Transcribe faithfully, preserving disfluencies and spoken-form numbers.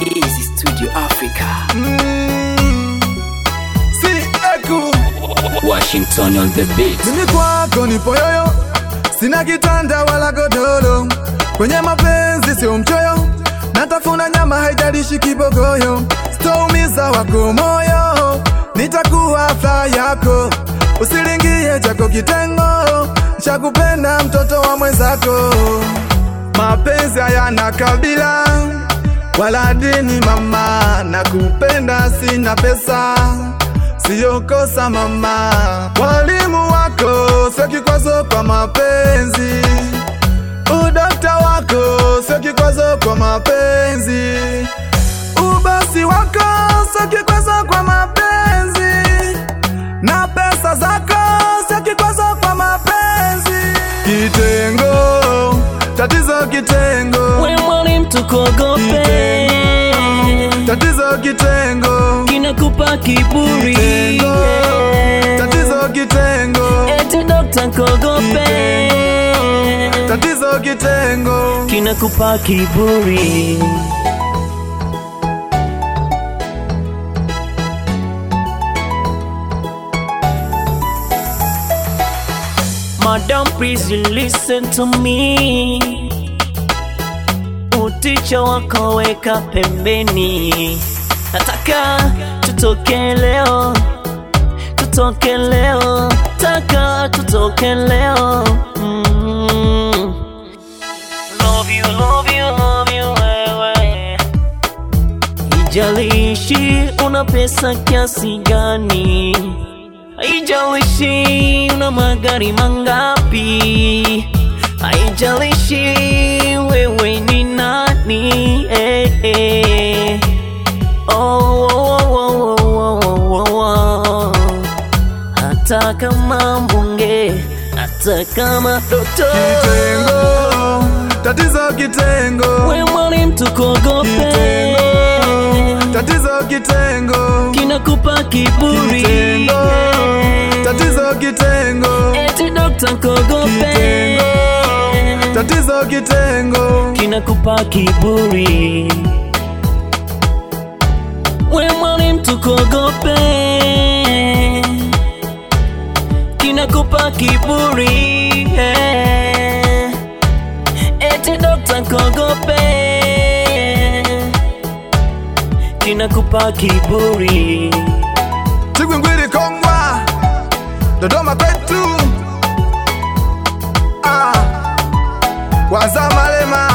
Easy Studio Africa. Mm. Si Eku Washington on the beat. Mimi kwako nipo yoyo, sina kitanda wala godoro. Kwenye mapenzi sio mchoyo, natafuna nyama haijalishi kibogoyo. Sitaumiza wako moyo, nitakuwa afya yako. Usilingie chako kitengo, chakupenda mtoto wa mwenzako. Mapenzi hayana kabila wala dini mama, nakupenda sina pesa, siyo kosa mama. Walimu wako sio kikwazo kwa mapenzi, udokta wako sio kikwazo kwa mapenzi, ubasi wako sio kikwazo kwa mapenzi, na pesa zako sio kikwazo kwa mapenzi. Kitengo, tatizo kitengo, we mwani mtu kogope. Tatizo kitengo, kinakupa kiburi. Kitengo, tatizo kitengo, eti dokta kogope. Tatizo kitengo, kinakupa kiburi. Madam, please you listen to me. Uticha wako weka pembeni. Nataka tutoke leo, tutoke leo, taka tutoke leo. Mm. Love you, love you, love you, wewe. Haijalishi una pesa kiasi gani, haijalishi una magari mangapi, haijalishi wewe ni nani. Eh, eh. Oh, oh, oh, oh, oh, oh, oh. Hata kama mbunge, hata kama dokta. Kitengo, tatizo kitengo, we mwani mtu kogope. Kitengo, tatizo kitengo, kinakupa kiburi. Kitengo, tatizo kitengo, eti dokta kogope. Kitengo, tatizo kitengo, kinakupa kiburi. We mwani mtu kogope, kinakupa kiburi. Eh. Eti dokta kogope, kinakupa kiburi. Chigwingwiri Kongwa, Dodoma kwetu. Ah, Wazamalema.